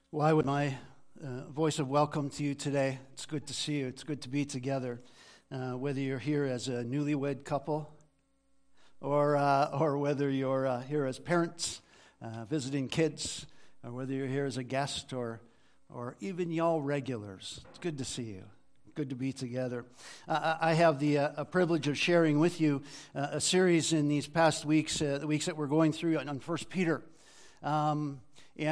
Why would my voice of welcome to you today? It's good to see you. It's good to be together. Whether you're here as a newlywed couple or whether you're here as parents visiting kids, or whether you're here as a guest or even y'all regulars. It's good to see you. Good to be together. I have the privilege of sharing with you a series in these past weeks, the weeks that we're going through on 1 Peter. And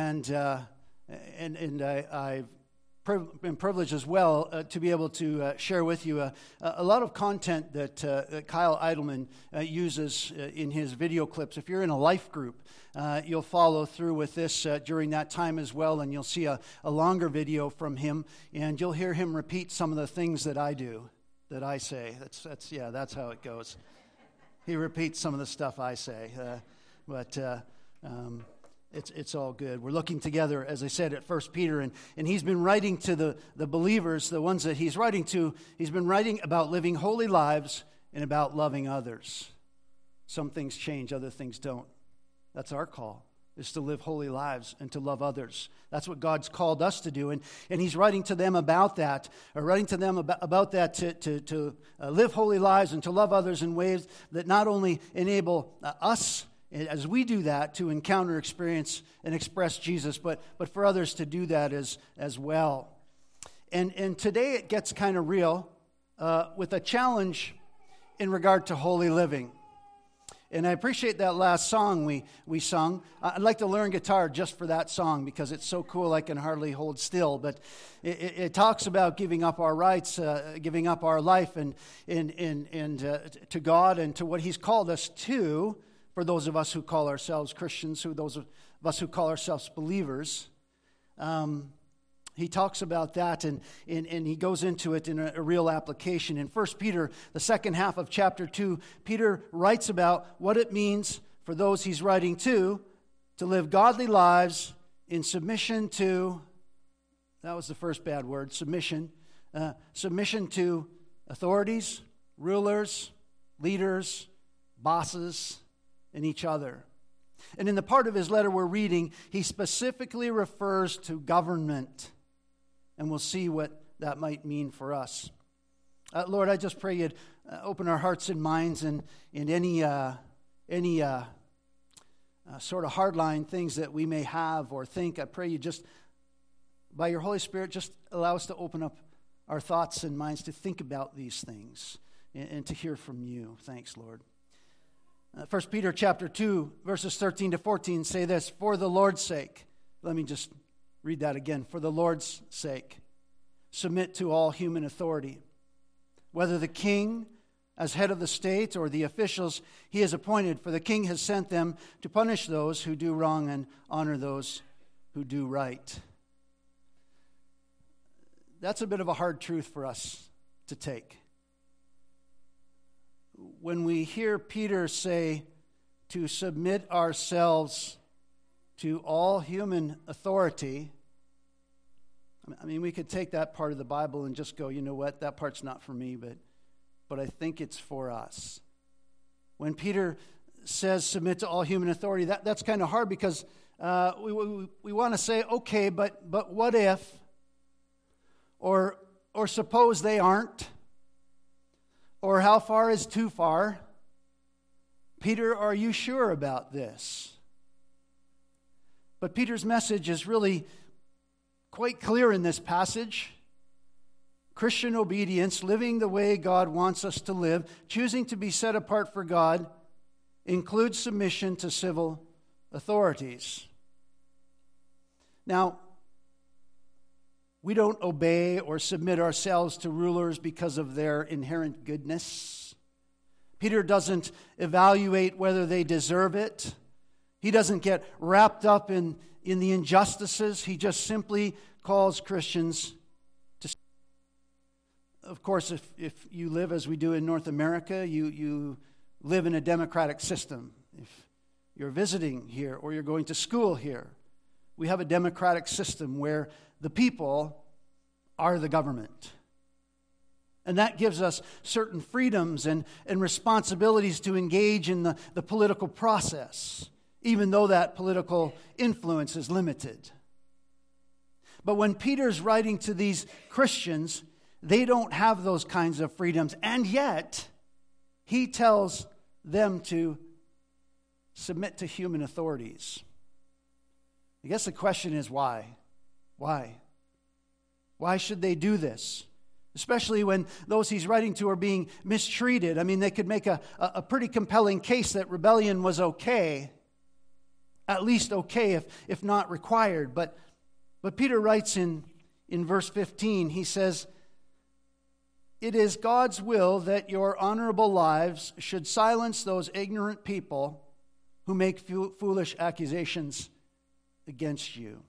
I've been privileged as well to be able to share with you a lot of content that Kyle Eidelman uses in his video clips. If you're in a life group, you'll follow through with this during that time as well, and you'll see a longer video from him, and you'll hear him repeat some of the things that I do, that I say. That's how it goes. He repeats some of the stuff I say, but it's all good. We're looking together, as I said, at 1 Peter, and he's been writing to the believers, the ones that he's writing to. He's been writing about living holy lives and about loving others. Some things change, other things don't. That's our call, is to live holy lives and to love others. That's what God's called us to do, and he's writing to them about that, or writing to them about that to live holy lives and to love others in ways that not only enable us as we do that to encounter, experience, and express Jesus, but for others to do that as well. And today it gets kind of real with a challenge in regard to holy living. And I appreciate that last song we sung. I'd like to learn guitar just for that song because it's so cool I can hardly hold still. But it talks about giving up our rights, giving up our life and to God and to what He's called us to. For those of us who call ourselves Christians, those of us who call ourselves believers, he talks about that and he goes into it in a real application. In 1 Peter, the second half of chapter 2, Peter writes about what it means for those he's writing to live godly lives in submission to, that was the first bad word, submission to authorities, rulers, leaders, bosses, and each other. And in the part of his letter we're reading, he specifically refers to government. And we'll see what that might mean for us. Lord, I just pray you'd open our hearts and minds and any sort of hardline things that we may have or think. I pray you just, by your Holy Spirit, just allow us to open up our thoughts and minds to think about these things and to hear from you. Thanks, Lord. 1 Peter chapter 2, verses 13 to 14 say this, for the Lord's sake. Let me just read that again. For the Lord's sake, submit to all human authority, whether the king as head of the state or the officials he has appointed, for the king has sent them to punish those who do wrong and honor those who do right. That's a bit of a hard truth for us to take. When we hear Peter say to submit ourselves to all human authority, I mean, we could take that part of the Bible and just go, you know what, that part's not for me, but I think it's for us. When Peter says submit to all human authority, that's kind of hard because we want to say, okay, but what if, or suppose they aren't, or how far is too far? Peter, are you sure about this? But Peter's message is really quite clear in this passage. Christian obedience, living the way God wants us to live, choosing to be set apart for God, includes submission to civil authorities. Now, we don't obey or submit ourselves to rulers because of their inherent goodness. Peter doesn't evaluate whether they deserve it. He doesn't get wrapped up in the injustices. He just simply calls Christians to. Of course, if you live as we do in North America, you live in a democratic system. If you're visiting here or you're going to school here, we have a democratic system where the people are the government. And that gives us certain freedoms and responsibilities to engage in the political process, even though that political influence is limited. But when Peter's writing to these Christians, they don't have those kinds of freedoms. And yet, he tells them to submit to human authorities. I guess the question is why? Why? Why should they do this? Especially when those he's writing to are being mistreated. I mean, they could make a pretty compelling case that rebellion was okay. At least okay, if not required. But Peter writes in verse 15, he says, "It is God's will that your honorable lives should silence those ignorant people who make foolish accusations against you."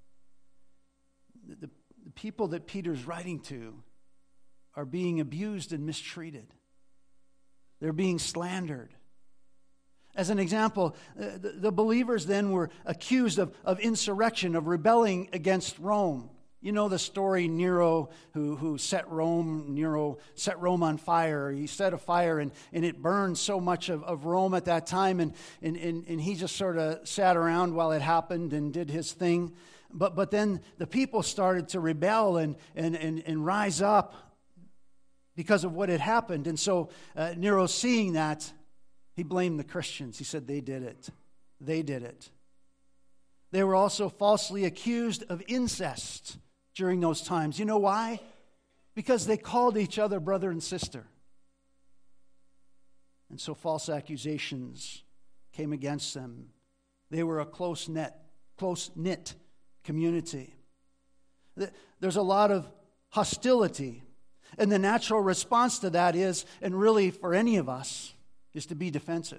The people that Peter's writing to are being abused and mistreated. They're being slandered. As an example, the believers then were accused of insurrection, of rebelling against Rome. You know the story, Nero, who set Rome on fire. He set a fire and it burned so much of Rome at that time, and he just sort of sat around while it happened and did his thing. But then the people started to rebel and rise up because of what had happened. And so Nero, seeing that, he blamed the Christians. He said they did it. They did it. They were also falsely accused of incest during those times. You know why? Because they called each other brother and sister. And so false accusations came against them. They were a close-knit community. There's a lot of hostility. And the natural response to that is, and really for any of us, is to be defensive.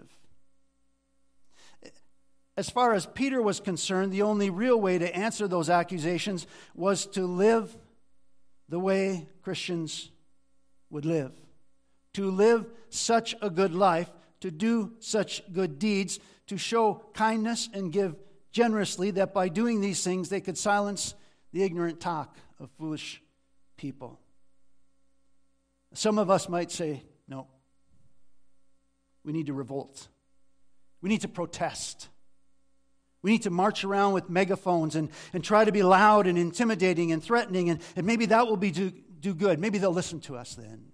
As far as Peter was concerned, the only real way to answer those accusations was to live the way Christians would live. To live such a good life, to do such good deeds, to show kindness and give generously, that by doing these things they could silence the ignorant talk of foolish people. Some of us might say, no, we need to revolt. We need to protest. We need to march around with megaphones and try to be loud and intimidating and threatening, and maybe that will do good. Maybe they'll listen to us then.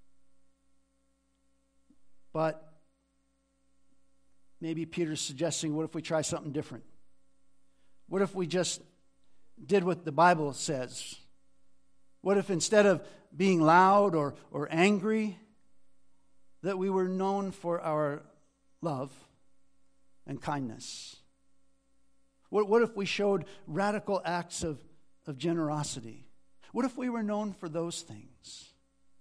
But maybe Peter's suggesting, what if we try something different? What if we just did what the Bible says? What if instead of being loud or angry, that we were known for our love and kindness? What if we showed radical acts of generosity? What if we were known for those things?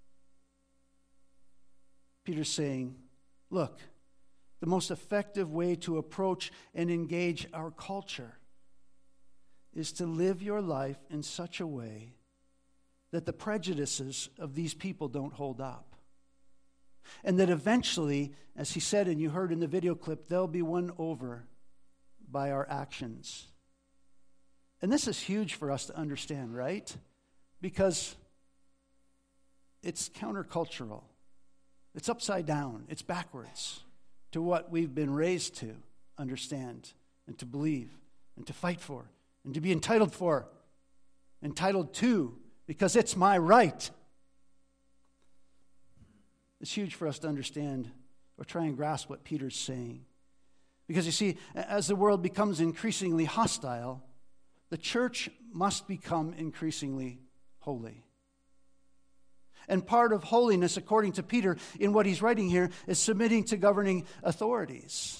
Peter's saying, look, the most effective way to approach and engage our culture is to live your life in such a way that the prejudices of these people don't hold up. And that eventually, as he said and you heard in the video clip, they'll be won over by our actions. And this is huge for us to understand, right? Because it's countercultural. It's upside down. It's backwards to what we've been raised to understand and to believe and to fight for and to be entitled to, because it's my right. It's huge for us to understand or try and grasp what Peter's saying. Because you see, as the world becomes increasingly hostile, the church must become increasingly holy. And part of holiness, according to Peter, in what he's writing here, is submitting to governing authorities.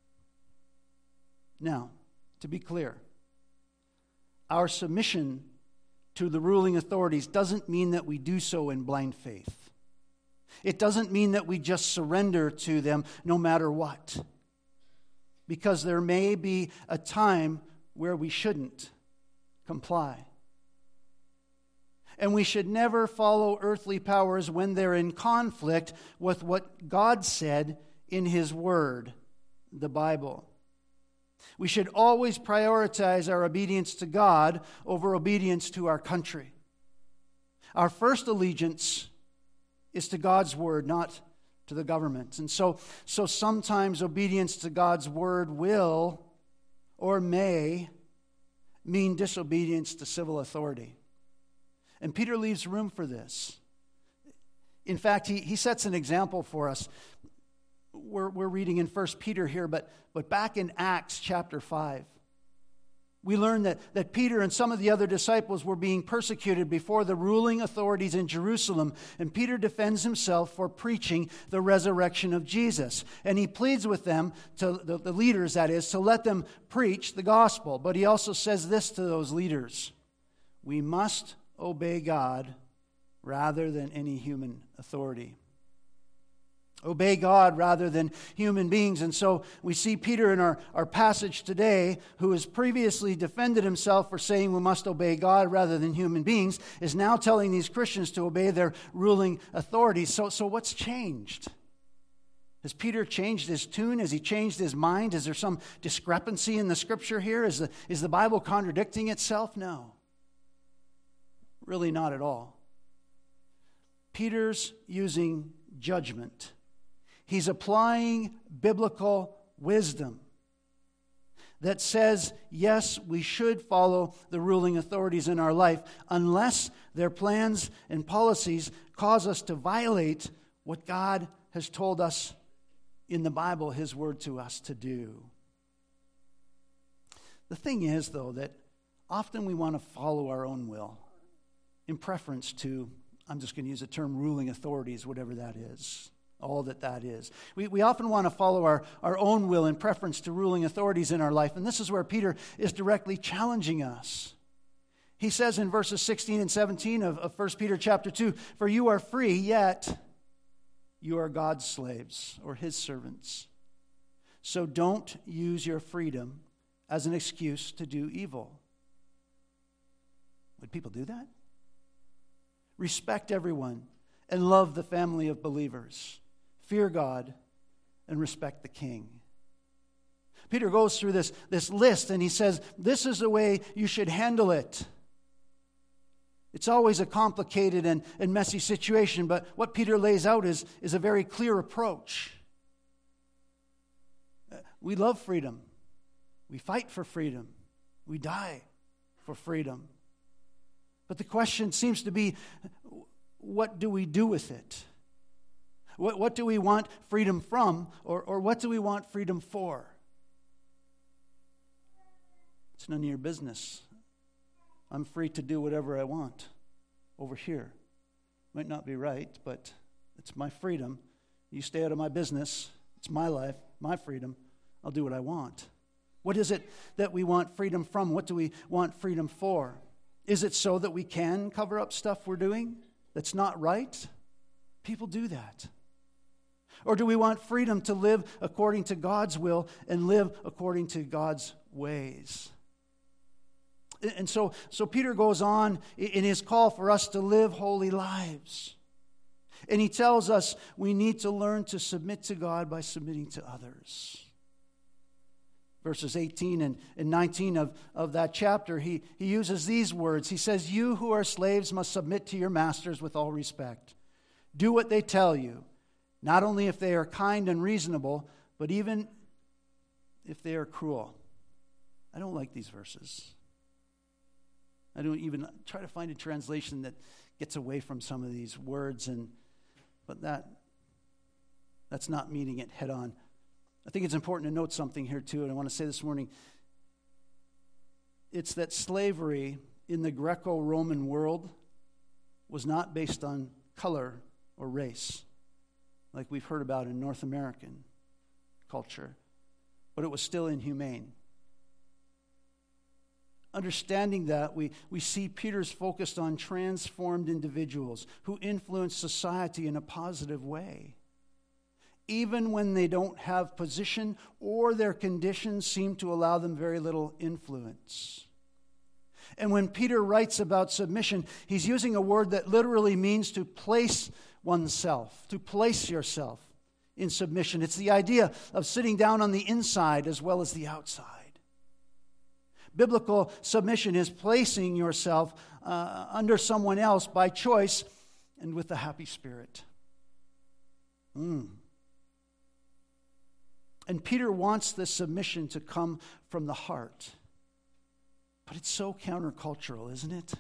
Now, to be clear, our submission to the ruling authorities doesn't mean that we do so in blind faith. It doesn't mean that we just surrender to them no matter what. Because there may be a time where we shouldn't comply. And we should never follow earthly powers when they're in conflict with what God said in His Word, the Bible. We should always prioritize our obedience to God over obedience to our country. Our first allegiance is to God's Word, not to the government. And so sometimes obedience to God's Word will or may mean disobedience to civil authority. And Peter leaves room for this. In fact, he sets an example for us. We're reading in 1 Peter here, but back in Acts chapter 5, we learn that Peter and some of the other disciples were being persecuted before the ruling authorities in Jerusalem. And Peter defends himself for preaching the resurrection of Jesus. And he pleads with them, to the leaders that is, to let them preach the gospel. But he also says this to those leaders: we must obey God rather than any human authority. Obey God rather than human beings. And so we see Peter in our passage today, who has previously defended himself for saying we must obey God rather than human beings, is now telling these Christians to obey their ruling authorities. So what's changed? Has Peter changed his tune? Has he changed his mind? Is there some discrepancy in the Scripture here? Is the Bible contradicting itself? No. Really not at all. Peter's using judgment. He's applying biblical wisdom that says, yes, we should follow the ruling authorities in our life unless their plans and policies cause us to violate what God has told us in the Bible, His word to us to do. The thing is, though, that often we want to follow our own will in preference to, I'm just going to use the term ruling authorities, whatever that is. All that is. We often want to follow our own will in preference to ruling authorities in our life. And this is where Peter is directly challenging us. He says in verses 16 and 17 of 1 Peter chapter 2, "For you are free, yet you are God's slaves," or His servants. "So don't use your freedom as an excuse to do evil." Would people do that? "Respect everyone and love the family of believers. Fear God and respect the king." Peter goes through this list and he says, this is the way you should handle it. It's always a complicated and messy situation, but what Peter lays out is a very clear approach. We love freedom. We fight for freedom. We die for freedom. But the question seems to be, what do we do with it? What do we want freedom from, or what do we want freedom for? It's none of your business. I'm free to do whatever I want over here. Might not be right, but it's my freedom. You stay out of my business. It's my life, my freedom. I'll do what I want. What is it that we want freedom from? What do we want freedom for? Is it so that we can cover up stuff we're doing that's not right? People do that. Or do we want freedom to live according to God's will and live according to God's ways? And so Peter goes on in his call for us to live holy lives. And he tells us we need to learn to submit to God by submitting to others. Verses 18 and 19 of that chapter, he uses these words. He says, "You who are slaves must submit to your masters with all respect. Do what they tell you, not only if they are kind and reasonable, but even if they are cruel." I don't like these verses. I don't even try to find a translation that gets away from some of these words, but that's not meeting it head on. I think it's important to note something here too, and I want to say this morning. It's that slavery in the Greco-Roman world was not based on color or race, like we've heard about in North American culture, but it was still inhumane. Understanding that, we see Peter's focused on transformed individuals who influence society in a positive way, even when they don't have position or their conditions seem to allow them very little influence. And when Peter writes about submission, he's using a word that literally means to place oneself, to place yourself in submission. It's the idea of sitting down on the inside as well as the outside. Biblical submission is placing yourself under someone else by choice and with a happy spirit. And Peter wants this submission to come from the heart. But it's so countercultural, isn't it?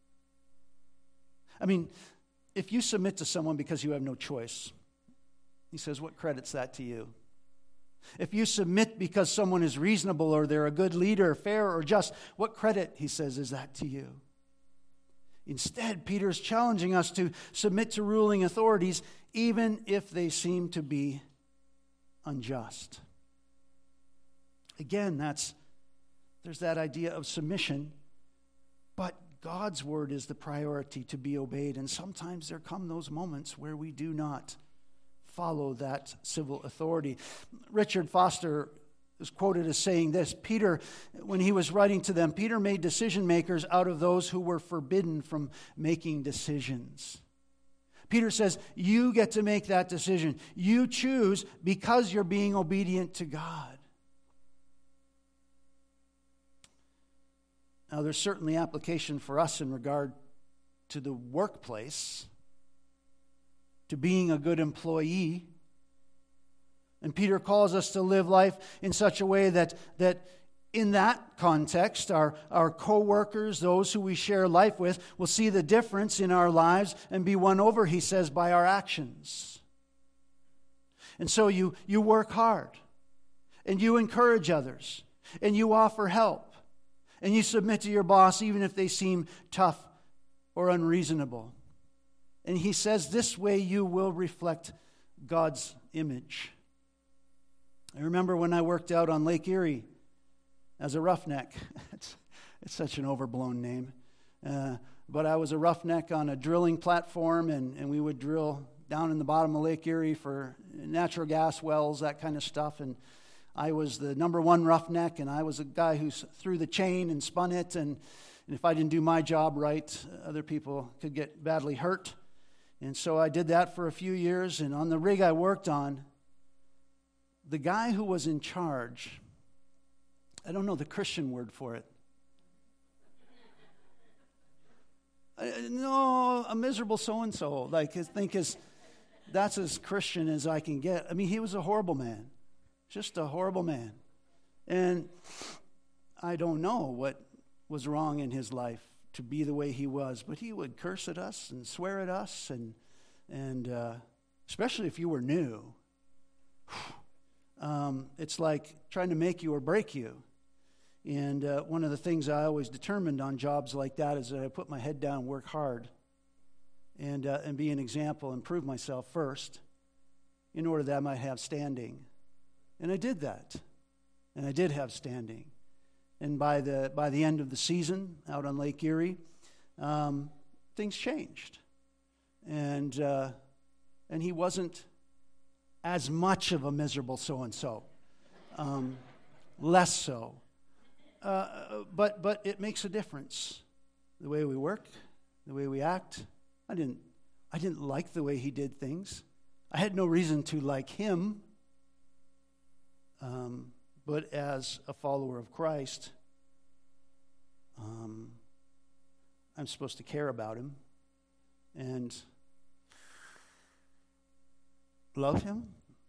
I mean, if you submit to someone because you have no choice, he says, what credits that to you? If you submit because someone is reasonable or they're a good leader, fair or just, what credit, he says, is that to you? Instead, Peter is challenging us to submit to ruling authorities even if they seem to be unjust. Again, there's that idea of submission, but God's word is the priority to be obeyed, and sometimes there come those moments where we do not follow that civil authority. Richard Foster is quoted as saying this: Peter, when he was writing to them, Peter made decision makers out of those who were forbidden from making decisions. Peter says, you get to make that decision. You choose because you're being obedient to God. Now, there's certainly application for us in regard to the workplace, to being a good employee. And Peter calls us to live life in such a way that in that context, our co-workers, those who we share life with, will see the difference in our lives and be won over, he says, by our actions. And so you work hard, and you encourage others, and you offer help, and you submit to your boss even if they seem tough or unreasonable. And he says this way you will reflect God's image. I remember when I worked out on Lake Erie as a roughneck. It's such an overblown name. But I was a roughneck on a drilling platform, and we would drill down in the bottom of Lake Erie for natural gas wells, that kind of stuff. And I was the number one roughneck, and I was a guy who threw the chain and spun it. And if I didn't do my job right, other people could get badly hurt. And so I did that for a few years, and on the rig I worked on, the guy who was in charge, I don't know the Christian word for it. No, a miserable so-and-so. That's as Christian as I can get. I mean, he was a horrible man. Just a horrible man. And I don't know what was wrong in his life to be the way he was, but he would curse at us and swear at us, and especially if you were new. It's like trying to make you or break you. And one of the things I always determined on jobs like that is that I put my head down, work hard, and be an example and prove myself first in order that I might have standing. And I did that. And I did have standing. And by the end of the season out on Lake Erie, things changed. And he wasn't as much of a miserable so-and-so. Less so. But it makes a difference. The way we work, the way we act. I didn't like the way he did things. I had no reason to like him. But as a follower of Christ, I'm supposed to care about him and love him,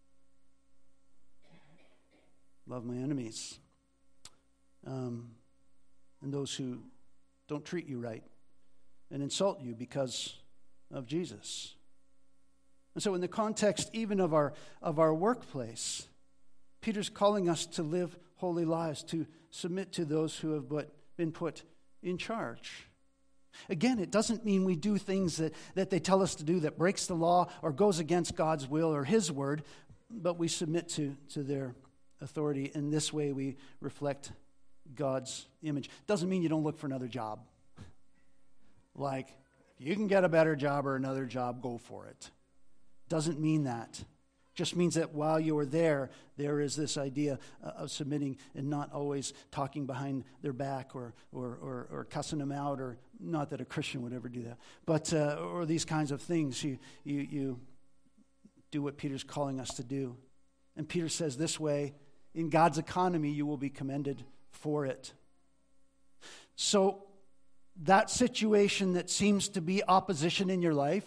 love my enemies, and those who don't treat you right and insult you because of Jesus. And so in the context even of our workplace, Peter's calling us to live holy lives, to submit to those who have been put in charge. Again, it doesn't mean we do things that they tell us to do that breaks the law or goes against God's will or his word, but we submit to their authority. In this way, we reflect God's image. Doesn't mean you don't look for another job. Like, if you can get a better job or another job, go for it. Doesn't mean that. Just means that while you are there is this idea of submitting and not always talking behind their back or cussing them out, or not that a Christian would ever do that, but or these kinds of things. You do what Peter's calling us to do. And Peter says this way, in God's economy you will be commended for it. So that situation that seems to be opposition in your life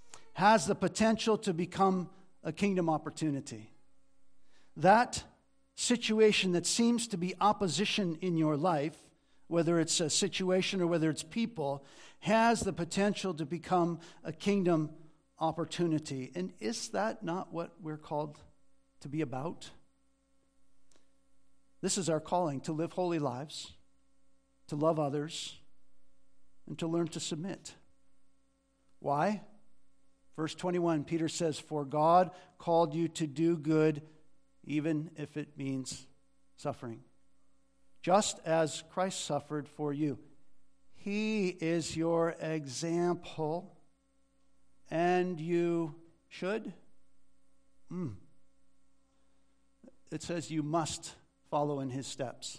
has the potential to become a kingdom opportunity. That situation that seems to be opposition in your life, whether it's a situation or whether it's people, has the potential to become a kingdom opportunity. And is that not what we're called to be about? This is our calling, to live holy lives, to love others, and to learn to submit. Why? Verse 21, Peter says, "For God called you to do good, even if it means suffering. Just as Christ suffered for you. He is your example, and you should." It says you must follow in his steps.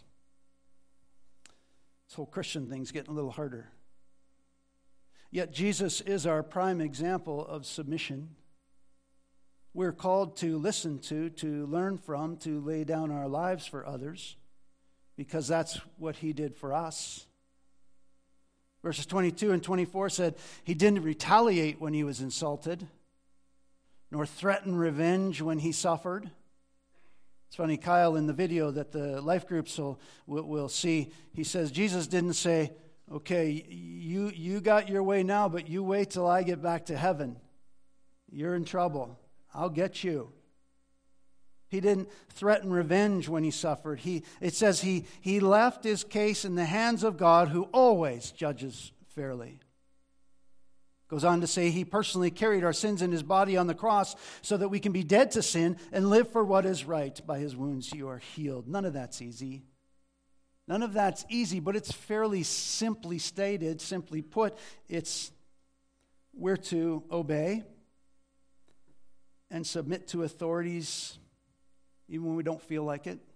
This whole Christian thing's getting a little harder. Yet Jesus is our prime example of submission. We're called to listen to learn from, to lay down our lives for others, because that's what he did for us. Verses 22 and 24 said, he didn't retaliate when he was insulted, nor threaten revenge when he suffered. It's funny, Kyle, in the video that the life groups will see, he says, Jesus didn't say, "Okay, you got your way now, but you wait till I get back to heaven. You're in trouble. I'll get you." He didn't threaten revenge when he suffered. It says he left his case in the hands of God, who always judges fairly. Goes on to say he personally carried our sins in his body on the cross so that we can be dead to sin and live for what is right. By his wounds you are healed. None of that's easy. None of that's easy, but it's fairly simply stated, simply put. We're to obey and submit to authorities even when we don't feel like it,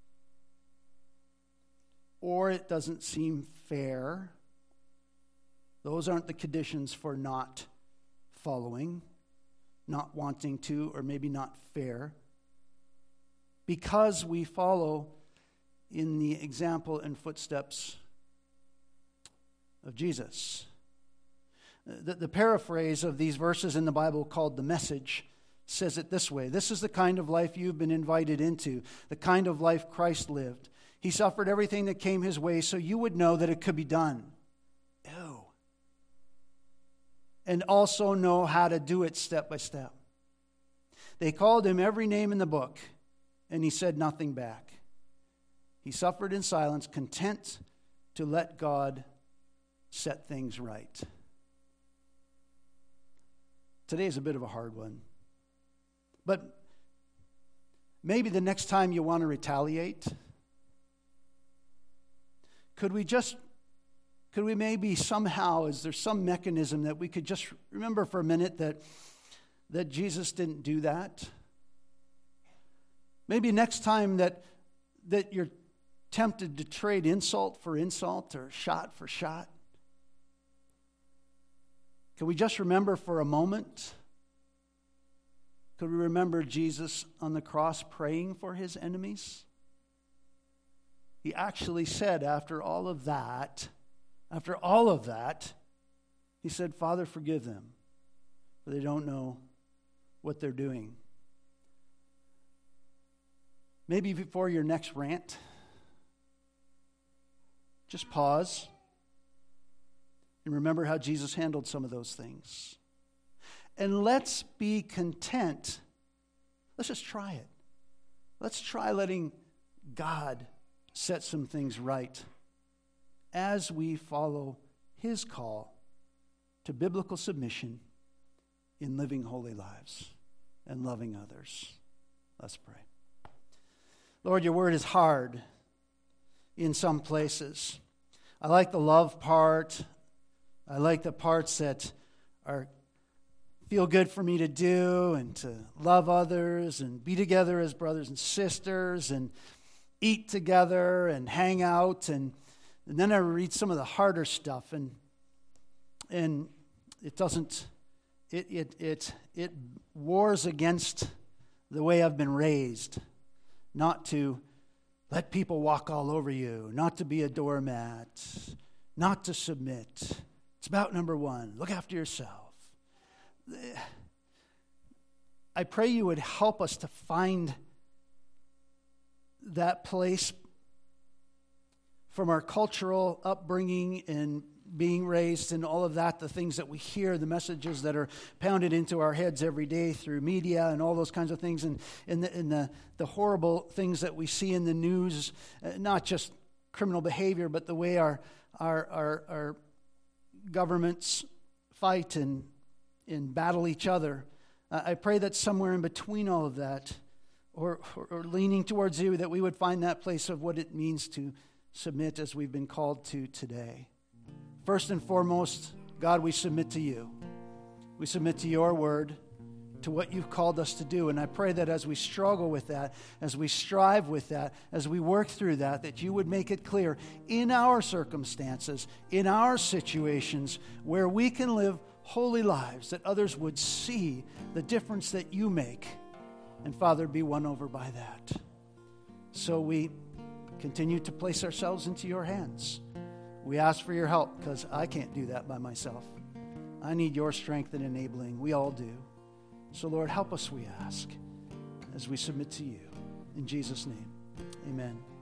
or it doesn't seem fair. Those aren't the conditions for not following, not wanting to, or maybe not fair. Because we follow in the example and footsteps of Jesus. The paraphrase of these verses in the Bible, called The Message, says it this way: this is the kind of life you've been invited into, the kind of life Christ lived. He suffered everything that came his way so you would know that it could be done. Ew. And also know how to do it step by step. They called him every name in the book, and he said nothing back. He suffered in silence, content to let God set things right. Today is a bit of a hard one. But maybe the next time you want to retaliate, could we maybe somehow, is there some mechanism that we could just remember for a minute that Jesus didn't do that? Maybe next time that you're tempted to trade insult for insult or shot for shot, can we just remember for a moment? Could we remember Jesus on the cross praying for his enemies? He actually said after all of that, he said, "Father, forgive them, for they don't know what they're doing." Maybe before your next rant, just pause and remember how Jesus handled some of those things. And let's be content. Let's just try it. Let's try letting God set some things right as we follow his call to biblical submission in living holy lives and loving others. Let's pray. Lord, your word is hard in some places. I like the love part. I like the parts that feel good for me to do, and to love others and be together as brothers and sisters and eat together and hang out. And then I read some of the harder stuff, and it doesn't, it wars against the way I've been raised, not to let people walk all over you, not to be a doormat, not to submit. It's about number one, look after yourself. I pray you would help us to find that place from our cultural upbringing and being raised and all of that, the things that we hear, the messages that are pounded into our heads every day through media and all those kinds of things, and the horrible things that we see in the news, not just criminal behavior, but the way our governments fight and battle each other. I pray that somewhere in between all of that, or leaning towards you, that we would find that place of what it means to submit as we've been called to today. First and foremost, God, we submit to you. We submit to your word, to what you've called us to do. And I pray that as we struggle with that, as we strive with that, as we work through that you would make it clear in our circumstances, in our situations, where we can live holy lives, that others would see the difference that you make. And Father, be won over by that. So we continue to place ourselves into your hands. We ask for your help, because I can't do that by myself. I need your strength and enabling. We all do. So Lord, help us, we ask, as we submit to you. In Jesus' name, amen.